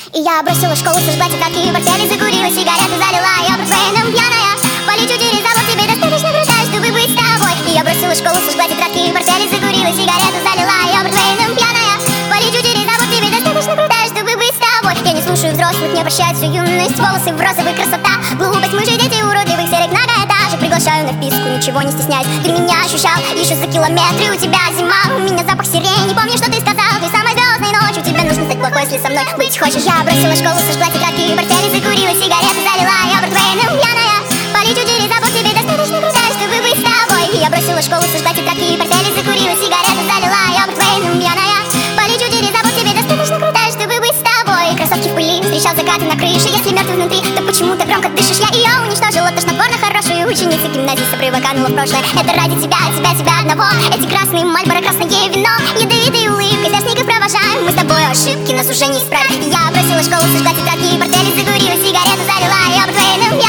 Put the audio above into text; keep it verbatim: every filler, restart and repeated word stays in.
И я бросила школу, сожгла тетрадки и портфели, закурила сигареты, залила ее портфелем пьяная. Полечу через забор, тебе достаточно крутая, чтобы быть с тобой. И я бросила школу, сожгла тетрадки и портфели, закурила сигарету, залила ее портфелем пьяная. Полечу через забор, тебе достаточно крутая, чтобы быть с тобой. Я не слушаю взрослых, не прощают всю юность, волосы в розовый, красота, глупость, мы же дети уродливых серых многоэтажек. Приглашаю на вписку, ничего не стесняюсь, ты меня ощущал еще за километры. У тебя зима, у меня запах сирени. Помнишь, что ты сказал, ты самой звездной ночью. Тебе нужно стать плохой, если со мной быть хочешь. Я бросила школу, сожгла тетрадки и портфели, закурила сигареты, залила ее портфелем пьяная. Полечу через забор, тебе достаточно крутая, чтобы быть с тобой. И я бросила школу, сожгла тетрадки и портфели, закурила сигареты, залила ее портфелем пьяная. Полечу через забор, тебе достаточно крутая, чтобы быть с тобой. Кроссовки в пыли, встречал закаты на крыше. Если мертвый внутри, то почему так громко дышишь? Я ее уничтожила, тошнотворно хорошую ученицу гимназиста, привыканула в прошлое. Это ради тебя, тебя, тебя одного. Эти красные Мальборо, красное вино, ядовитые улыбки, сверстников провожаем. Мы с тобой ошибки, нас уже не исправить. Я бросила школу, сожгла тетрадки и портфели, закурила сигарету, залила ее портфелем.